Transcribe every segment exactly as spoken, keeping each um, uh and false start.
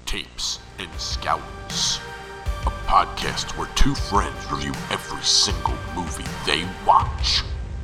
Tapes and Scouts, a podcast where two friends review every single movie they watch.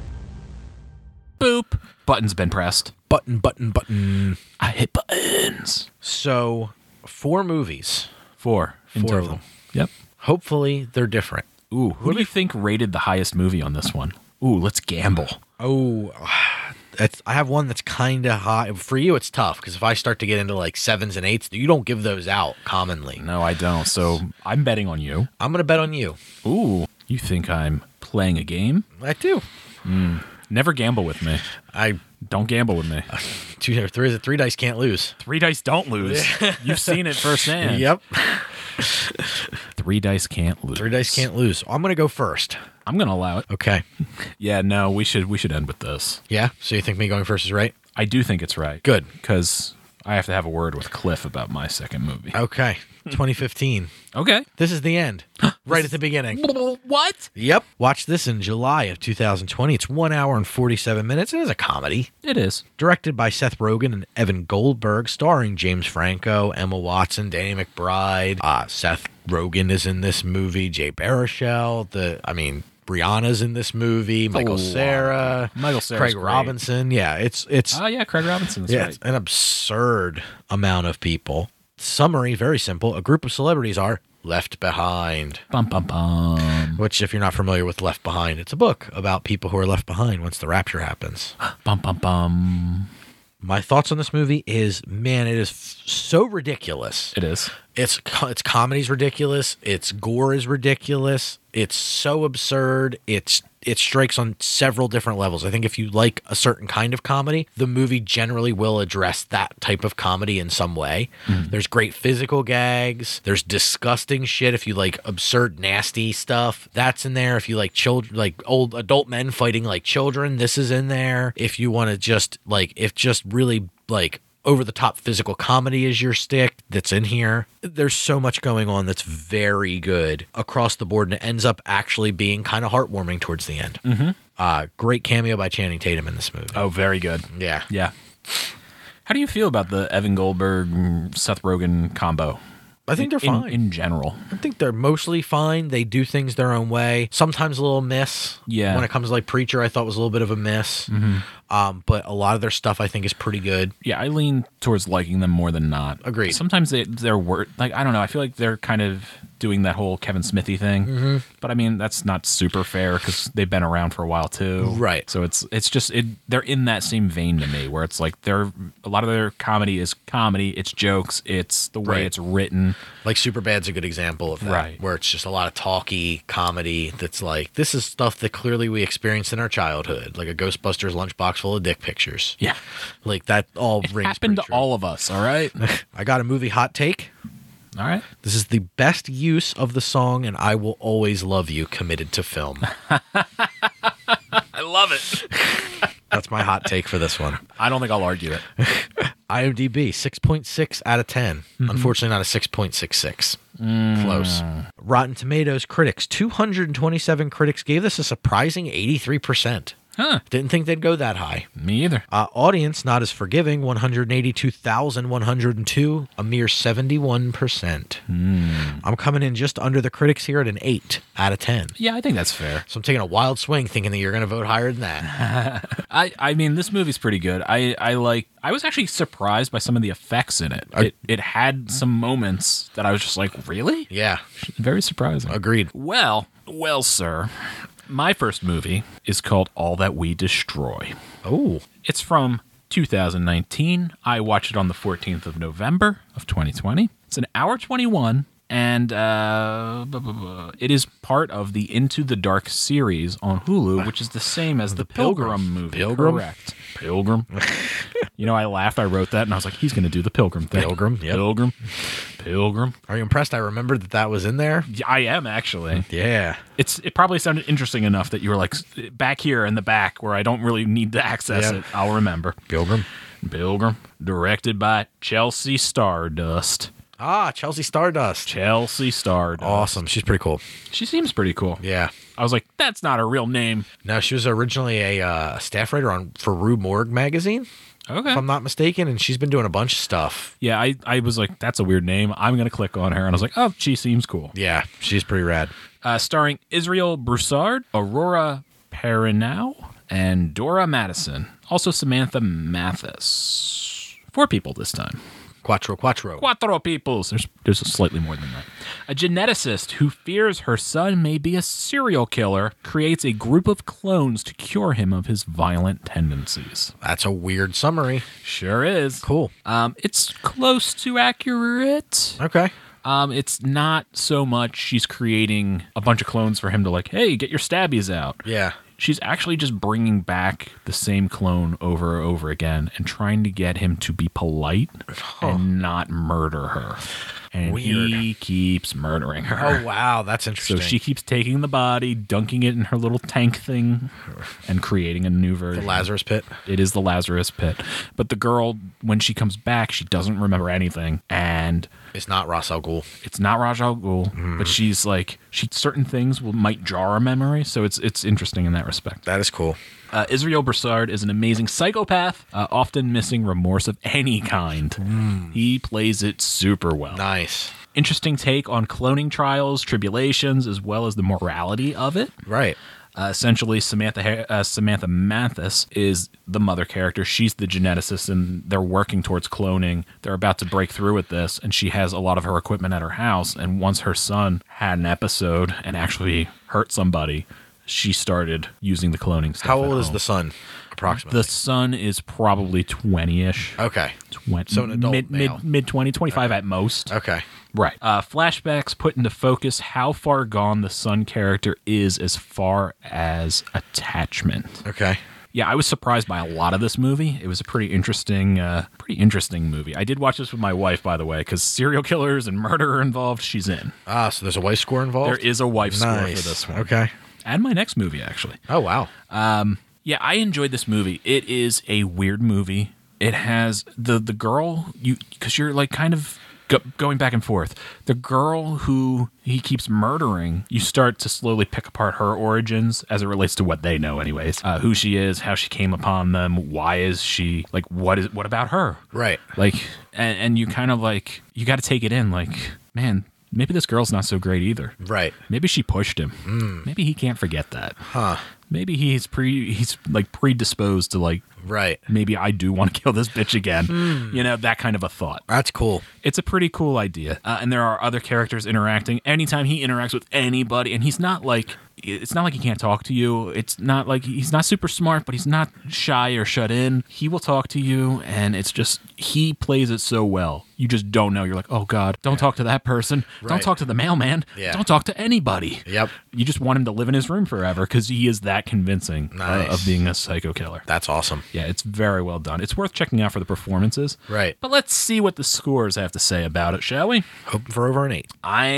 Boop. Button's been pressed. Button, button, button. I hit buttons. So, four movies. Four. In Four of total. them. Yep. Hopefully, they're different. Ooh, who do you think rated the highest movie on this one? Ooh, let's gamble. Oh, that's, I have one that's kind of high. For you, it's tough, because if I start to get into like sevens and eights, you don't give those out commonly. No, I don't. So I'm betting on you. I'm going to bet on you. Ooh, you think I'm playing a game? I do. Never gamble with me. I Don't gamble with me. two or three, three dice can't lose. Three dice don't lose. You've seen it firsthand. Yep. Three dice can't lose. Three dice can't lose. I'm going to go first. I'm gonna allow it. Okay. Yeah, no, we should we should end with this. Yeah? So you think me going first is right? I do think it's right. Good. Because I have to have a word with Cliff about my second movie. Okay. twenty fifteen. Okay. This is the end. Right at the beginning. What? Yep. Watch this in July of two thousand twenty. It's one hour and forty-seven minutes. It is a comedy. It is. Directed by Seth Rogen and Evan Goldberg, starring James Franco, Emma Watson, Danny McBride. Uh, Seth Rogen is in this movie. Jay Baruchel. The, I mean, Brianna's in this movie. Michael lot. Cera. Michael Cera's Craig great. Robinson. Yeah, it's it's Oh, yeah, Craig Robinson. That's yeah, right. it's an absurd amount of people. Summary, very simple. A group of celebrities are left behind. Bum, bum, bum. Which, if you're not familiar with Left Behind, it's a book about people who are left behind once the rapture happens. Bum, bum, bum. My thoughts on this movie is, man, it is f- so ridiculous. It is. It's co- its comedy's ridiculous. Its gore is ridiculous. It's so absurd. It's it strikes on several different levels. I think if you like a certain kind of comedy, the movie generally will address that type of comedy in some way. Mm. There's great physical gags. There's disgusting shit. If you like absurd, nasty stuff, that's in there. If you like children, like old adult men fighting like children, this is in there. If you want to just like, if just really like over the top physical comedy is your stick, that's in here. There's so much going on that's very good across the board, and it ends up actually being kind of heartwarming towards the end. Mm-hmm. Uh, great cameo by Channing Tatum in this movie. Oh, very good. Yeah. Yeah. How do you feel about the Evan Goldberg, Seth Rogen combo? I think they're In- fine. In, general. I think they're mostly fine. They do things their own way. Sometimes a little miss. Yeah. When it comes to like Preacher, I thought was a little bit of a miss. Mm-hmm. Um, but a lot of their stuff I think is pretty good. Yeah, I lean towards liking them more than not. Agreed. Sometimes they, they're wor- like I don't know. I feel like they're kind of doing that whole Kevin Smithy thing. Mm-hmm. But I mean, that's not super fair because they've been around for a while too. Right. So it's it's just it. They're in that same vein to me, where it's like they're a lot of their comedy is comedy. It's jokes. It's the way Right. it's written. Like Superbad's a good example of that, Right. where it's just a lot of talky comedy that's like, this is stuff that clearly we experienced in our childhood, like a Ghostbusters lunchbox full of dick pictures. Yeah, Like that all it rings happened to pretty true. all of us. All right, I got a movie hot take. all right. This is the best use of the song "And I Will Always Love You" committed to film. I love it. That's my hot take for this one. I don't think I'll argue it. IMDb, six point six out of ten. Mm-hmm. Unfortunately, not a six point six six. Mm. Close. Rotten Tomatoes critics, two hundred twenty-seven critics gave this a surprising eighty-three percent. Huh? Didn't think they'd go that high. Me either. Uh, audience, not as forgiving, one hundred eighty-two thousand one hundred two, a mere seventy-one percent. Mm. I'm coming in just under the critics here at an eight out of ten. Yeah, I think that's fair. So I'm taking a wild swing thinking that you're going to vote higher than that. I, I mean, this movie's pretty good. I, I like. I was actually surprised by some of the effects in it. It it had some moments that I was just like, really? Yeah, Very surprising. agreed. Well, well, sir. My first movie is called All That We Destroy. Oh, It's from two thousand nineteen. I watched it on the fourteenth of November of twenty twenty. It's an hour twenty-one, and uh, blah, blah, blah. It is part of the Into the Dark series on Hulu, which is the same as the, Pilgrim, Pilgrim. movie. Pilgrim? Correct. Pilgrim. You know, I laughed. I wrote that, and I was like, he's going to do the Pilgrim thing. Pilgrim, yep. Pilgrim. Pilgrim. are you impressed? I remembered that that was in there. Yeah, I am, actually. Yeah. It's It probably sounded interesting enough that you were like, back here in the back where I don't really need to access Yeah. it. I'll remember. Pilgrim. Pilgrim, directed by Chelsea Stardust. Ah, Chelsea Stardust. Chelsea Stardust. Awesome. She's pretty cool. She seems pretty cool. Yeah. I was like, that's not her real name. No, she was originally a uh, staff writer on for Rue Morgue magazine. Okay. if I'm not mistaken, and she's been doing a bunch of stuff. Yeah, I, I was like, that's a weird name. I'm going to click on her. And I was like, oh, she seems cool. Yeah, she's pretty rad. Uh, starring Israel Broussard, Aurora Perrineau, and Dora Madison. Also Samantha Mathis. Four people this time. Quattro, quattro. Quattro peoples. There's, there's slightly more than that. A geneticist who fears her son may be a serial killer creates a group of clones to cure him of his violent tendencies. That's a weird summary. Sure is. Cool. Um, it's close to accurate. Okay. Um, it's not so much she's creating a bunch of clones for him to like, hey, get your stabbies out. Yeah. She's actually just bringing back the same clone over and over again and trying to get him to be polite and not murder her. And Weird. he keeps murdering her. Oh, wow. That's interesting. So she keeps taking the body, dunking it in her little tank thing, and creating a new version. The Lazarus Pit. It is the Lazarus Pit. But the girl, when she comes back, she doesn't remember anything. And It's not Ra's al Ghul. it's not Ra's al Ghul, Mm-hmm. but she's like, she certain things will might jar a memory. So it's it's interesting in that respect. That is cool. Uh, Israel Broussard is an amazing psychopath, uh, often missing remorse of any kind. He plays it super well. Nice. Interesting take on cloning trials, tribulations, as well as the morality of it. Right. Uh, essentially, Samantha Ha- uh, Samantha Mathis is the mother character. She's the geneticist, and they're working towards cloning. They're about to break through with this, and she has a lot of her equipment at her house. And once her son had an episode and actually hurt somebody, she started using the cloning stuff. How at old is home. the son, approximately? The son is probably twenty-ish. Okay. twenty, So an adult mid, male. mid, mid twenty, twenty-five at most. Okay. Right. Uh, flashbacks put into focus how far gone the son character is as far as attachment. Okay. Yeah, I was surprised by a lot of this movie. It was a pretty interesting, uh, pretty interesting movie. I did watch this with my wife, by the way, because serial killers and murder are involved. She's in. Ah, so there's a wife score involved? There is a wife score Nice. for this one. Okay. And my next movie, actually. Oh, wow. Yeah, I enjoyed this movie. It is a weird movie. It has the the girl you because you're like kind of go, going back and forth. The girl who he keeps murdering, you start to slowly pick apart her origins as it relates to what they know, anyways. Uh, who she is, how she came upon them, why is she like what is what about her? Right. Like, and, and you kind of like you got to take it in. Like, man, maybe this girl's not so great either. Right. Maybe she pushed him. Maybe he can't forget that. Huh. Maybe he's pre he's like predisposed to like Right. maybe I do want to kill this bitch again. You know, that kind of a thought. That's cool. It's a pretty cool idea. Uh, and there are other characters interacting. Anytime he interacts with anybody, and he's not like it's not like he can't talk to you. It's not like he's not super smart, but he's not shy or shut in. He will talk to you, and it's just he plays it so well. You just don't know. You're like, oh God, don't talk to that person. Don't Right. talk to the mailman. Yeah. Don't talk to anybody. Yep. You just want him to live in his room forever because he is that convincing uh, Nice. of being a psycho killer. That's awesome. Yeah, it's very well done. It's worth checking out for the performances. Right. But let's see what the scores have to say about it, shall we? Hoping for over an eight.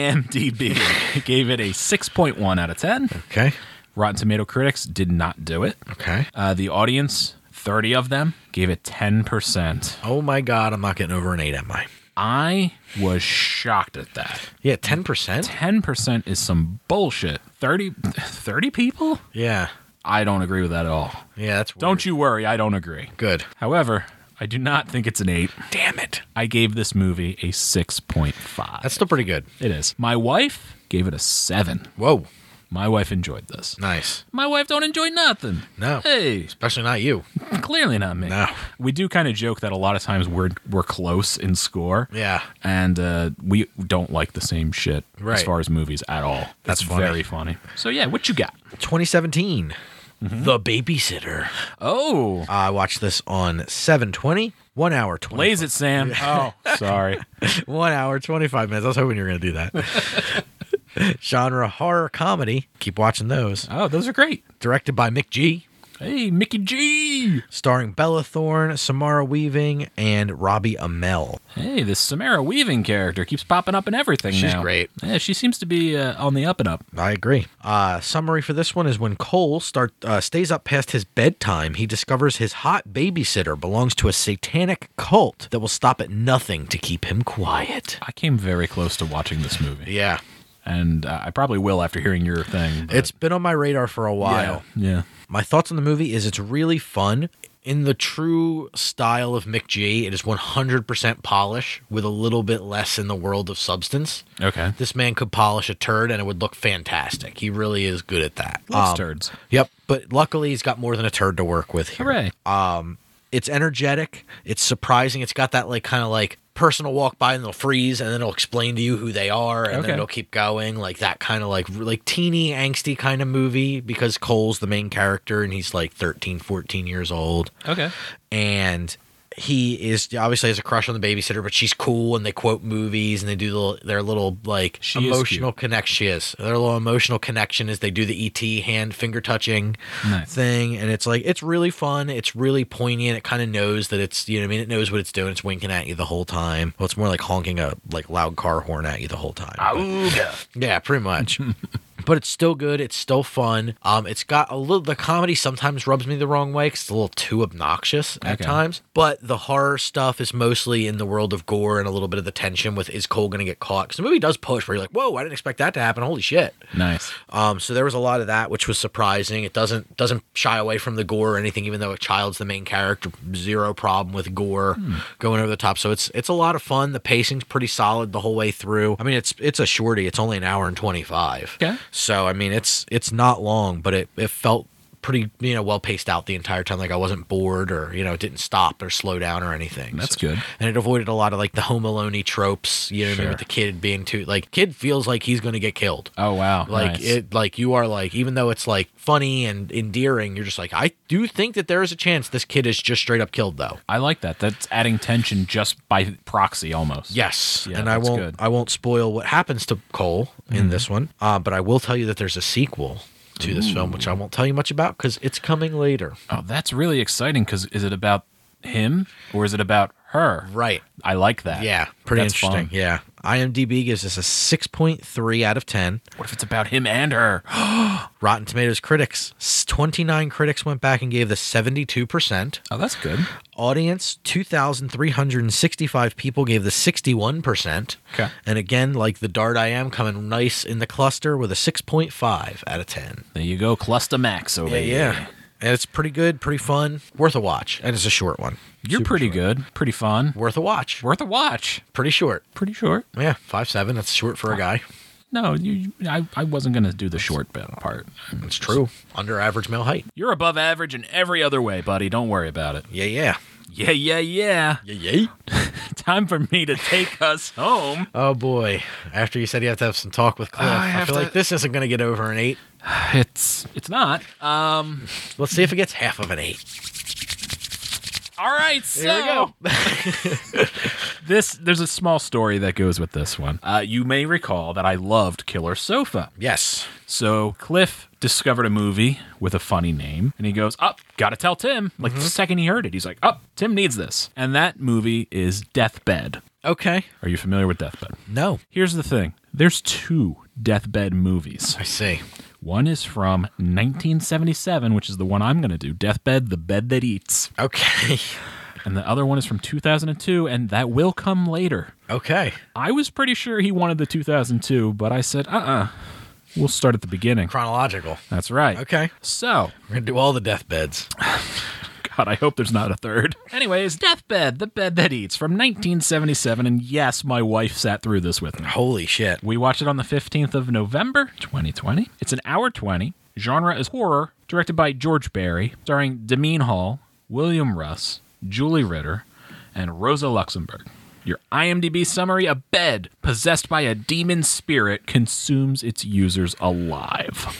IMDb gave it a six point one out of ten. Okay. Rotten Tomato critics did not do it. Okay. Uh, the audience, thirty of them, gave it ten percent. Oh my God, I'm not getting over an eight, am I? I was shocked at that. Yeah, ten percent? ten percent is some bullshit. thirty, thirty people? Yeah. I don't agree with that at all. Yeah, that's Don't you worry, I don't agree. Good. However, I do not think it's an eight. Damn it. I gave this movie a six point five. That's still pretty good. It is. My wife gave it a seven. Whoa. My wife enjoyed this. Nice. My wife don't enjoy nothing. No. Hey, Especially not you. clearly not me. No. We do kind of joke that a lot of times we're we're close in score. Yeah. And uh, we don't like the same shit as Right. far as movies at all. That's it's funny. very funny. So yeah, what you got? twenty seventeen. The Babysitter. Oh, I watched this on seven twenty. One hour, twenty. blaze it, Sam. Oh, sorry. One hour, twenty-five minutes. I was hoping you were going to do that. Genre horror comedy. Keep watching those. Oh, those are great. Directed by Mick G. Hey, Mickey G. Starring Bella Thorne, Samara Weaving, and Robbie Amell. Hey, this Samara Weaving character keeps popping up in everything She's now. great. Yeah, she seems to be uh, on the up and up. I agree. Uh, summary for this one is when Cole start uh, stays up past his bedtime, he discovers his hot babysitter belongs to a satanic cult that will stop at nothing to keep him quiet. I came very close to watching this movie. Yeah. And uh, I probably will after hearing your thing. but- It's been on my radar for a while. Yeah. Yeah. My thoughts on the movie is it's really fun. in the true style of McG, it is one hundred percent polish with a little bit less in the world of substance. Okay. This man could polish a turd and it would look fantastic. He really is good at that. Loves Um, turds. Yep. But luckily, he's got more than a turd to work with here. Hooray. Um, it's energetic. It's surprising. It's got that like kind of like person will walk by and they'll freeze and then it'll explain to you who they are and Okay. then it'll keep going, like that kind of like like teeny angsty kind of movie, because Cole's the main character and he's like thirteen, fourteen years old. Okay. And he is obviously has a crush on the babysitter, but she's cool and they quote movies and they do the, their little like She is emotional connection. She is. Their little emotional connection is they do the E T hand finger touching Nice. thing. And it's like, it's really fun. It's really poignant. It kind of knows that it's, you know what I mean? It knows what it's doing. It's winking at you the whole time. Well, it's more like honking a like loud car horn at you the whole time. But- yeah, pretty much. But it's still good. It's still fun. Um, it's got a little. The comedy sometimes rubs me the wrong way because it's a little too obnoxious at Okay. times. But the horror stuff is mostly in the world of gore and a little bit of the tension with is Cole going to get caught? Because the movie does push where you're like, whoa, I didn't expect that to happen. Holy shit. Nice. Um, so there was a lot of that, which was surprising. It doesn't doesn't shy away from the gore or anything, even though a child's the main character. Zero problem with gore Hmm. going over the top. So it's it's a lot of fun. The pacing's pretty solid the whole way through. I mean, it's it's a shorty. It's only an hour and twenty-five. Okay. So I mean, it's it's not long, but it it felt pretty, you know, well paced out the entire time. Like I wasn't bored or, you know, it didn't stop or slow down or anything. That's So- good. And it avoided a lot of like the Home Alone-y tropes, you know what I Sure. mean, with the kid being too, like, kid feels like he's going to get killed. Oh, wow. Like Nice. it, like you are like, even though it's like funny and endearing, you're just like, I do think that there is a chance this kid is just straight up killed though. I like that. That's adding tension just by proxy almost. Yes, Yeah, and I that's won't, good. I won't spoil what happens to Cole in this one, uh, but I will tell you that there's a sequel to this film, which I won't tell you much about because it's coming later. Oh, that's really exciting because is it about him or is it about her? Right. I like that. Yeah. Pretty That's interesting. fun. Yeah. IMDb gives this a six point three out of ten. What if it's about him and her? Rotten Tomatoes critics, s- twenty-nine critics went back and gave this seventy-two percent. Oh, that's good. Audience, two thousand three hundred sixty-five people gave this sixty-one percent. Okay. And again, like the dart I am, coming nice in the cluster with a six point five out of ten. There you go. Cluster Max over here. And it's pretty good, pretty fun, worth a watch. And it's a short one. You're Super pretty short. good. Pretty fun. Worth a watch. Worth a watch. Pretty short. Pretty short. Yeah, five seven. That's short for a guy. No, you, I, I wasn't going to do the short bit part. It's true. Under average male height. You're above average in every other way, buddy. Don't worry about it. Yeah, yeah. Yeah, yeah, yeah. Yeah, yeah. Time for me to take us home. Oh boy! After you said you have to have some talk with Cliff, I I, have feel to- like this isn't going to get over an eight. It's it's not. Um. Let's see if it gets half of an eight. All right. So There we go. this there's a small story that goes with this one. Uh, you may recall that I loved Killer Sofa. Yes. So Cliff discovered a movie with a funny name, and he goes, "Up, oh, gotta tell Tim." Like the second he heard it, he's like, "Up, oh, Tim needs this." And that movie is Deathbed. Okay. Are you familiar with Deathbed? No. Here's the thing: there's two Deathbed movies. I see. One is from nineteen seventy-seven, which is the one I'm going to do, Deathbed, the Bed That Eats. Okay. And the other one is from two thousand two, and that will come later. Okay. I was pretty sure he wanted the two thousand two, but I said, uh-uh, we'll start at the beginning. Chronological. That's right. Okay. So, We're going to do all the deathbeds. God, I hope there's not a third. Anyways, Deathbed, the Bed That Eats from nineteen seventy-seven, and yes, my wife sat through this with me. Holy shit. We watched it on the fifteenth of November, twenty twenty. It's an hour twenty. Genre is horror, directed by George Barry, starring Damien Hall, William Russ, Julie Ritter, and Rosa Luxemburg. Your IMDb summary: a bed possessed by a demon spirit consumes its users alive.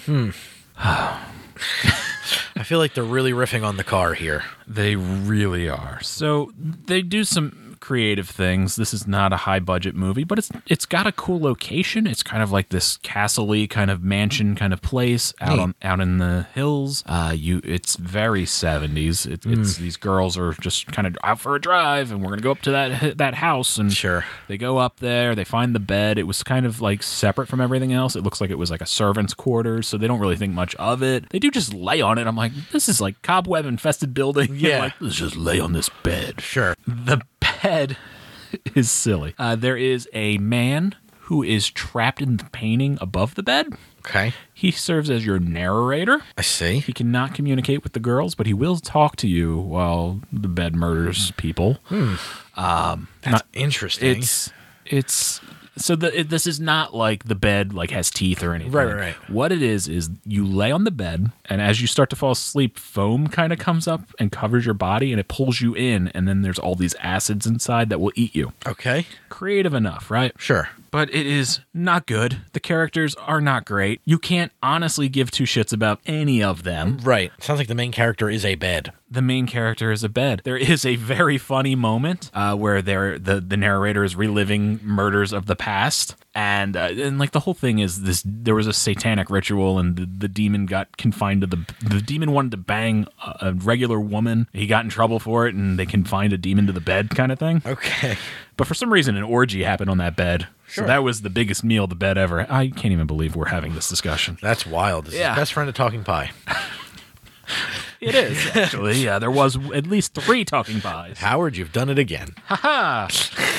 I feel like they're really riffing on the car here. They really are. So they do some creative things. This is not a high budget movie, but it's it's got a cool location. It's kind of like this castle-y kind of mansion kind of place out Neat. on out in the hills. Uh, you, it's very seventies. It, It's these girls are just kind of out for a drive, and we're gonna go up to that that house. And Sure. they go up there. They find the bed. It was kind of like separate from everything else. It looks like it was like a servant's quarters, so they don't really think much of it. They do just lay on it. I'm like, this is like cobweb infested building. Yeah. Like, let's just lay on this bed. Sure. The bed is silly. Uh, there is a man who is trapped in the painting above the bed. Okay. He serves as your narrator. I see. He cannot communicate with the girls, but he will talk to you while the bed murders people. Hmm. Um, That's not- interesting. It's it's so the it, this is not like the bed like has teeth or anything. Right, right, right. What it is is you lay on the bed, and as you start to fall asleep, foam kind of comes up and covers your body, and it pulls you in, and then there's all these acids inside that will eat you. Okay. Creative enough, right? Sure. But it is not good. The characters are not great. You can't honestly give two shits about any of them. Right. Sounds like the main character is a bed. The main character is a bed. There is a very funny moment uh, where they're, the the narrator is reliving murders of the past, and uh, and like the whole thing is this: there was a satanic ritual, and the, the demon got confined to the the demon wanted to bang a, a regular woman. He got in trouble for it, and they confined a demon to the bed, kind of thing. Okay. But for some reason, an orgy happened on that bed. Sure. So that was the biggest meal the bed ever. I can't even believe we're having this discussion. That's wild. This Yeah. is best friend of Talking Pie. It is, actually. Yeah, there was at least three talking pies. Howard, you've done it again. Ha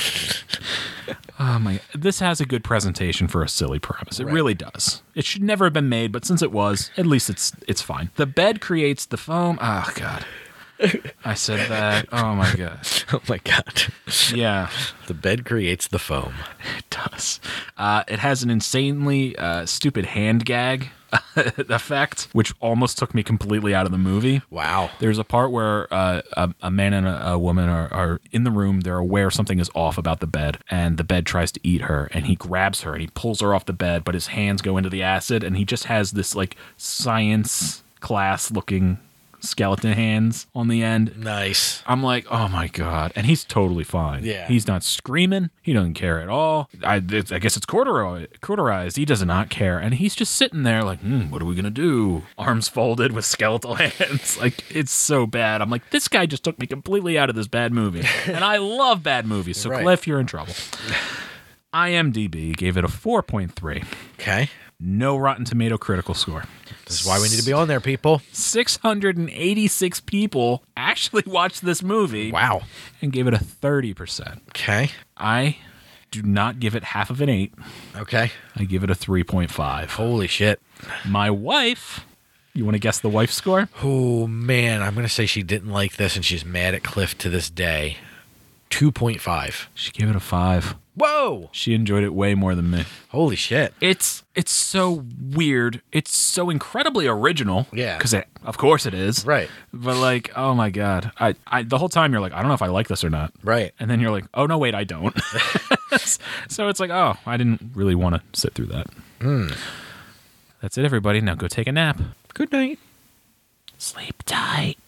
Oh my! This has a good presentation for a silly premise. It Right. really does. It should never have been made, but since it was, at least it's it's fine. The bed creates the foam. Oh god, I said that. Oh my god. Oh my God. Yeah, The bed creates the foam. it does. Uh, it has an insanely uh, stupid hand gag effect, which almost took me completely out of the movie. Wow. There's a part where uh, a, a man and a, a woman are, are in the room. They're aware something is off about the bed, and the bed tries to eat her, and he grabs her and he pulls her off the bed, but his hands go into the acid, and he just has this like science class looking skeleton hands on the end. Nice. I'm like, oh my god, and he's totally fine. Yeah. He's not screaming. He doesn't care at all. I, it's, I guess it's corduroy, cauterized. He does not care, and he's just sitting there like, hmm, what are we gonna do? Arms folded with skeletal hands. Like it's so bad. I'm like, this guy just took me completely out of this bad movie, and I love bad movies. So Right. Cliff, you're in trouble. IMDb gave it a four point three. Okay. No Rotten Tomato critical score. This is why we need to be on there, people. six hundred eighty-six people actually watched this movie. Wow. And gave it a thirty percent. Okay. I do not give it half of an eight. Okay. I give it a three point five. Holy shit. My wife, you want to guess the wife's score? Oh, man. I'm going to say she didn't like this and she's mad at Cliff to this day. two point five. She gave it a five. Whoa. She enjoyed it way more than me. Holy shit. It's it's so weird. It's so incredibly original. Yeah. Because of course it is. Right. But like, oh my God. I, I the whole time you're like, I don't know if I like this or not. Right. And then you're like, oh no, wait, I don't. So it's like, oh, I didn't really want to sit through that. Mm. That's it, everybody. Now go take a nap. Good night. Sleep tight.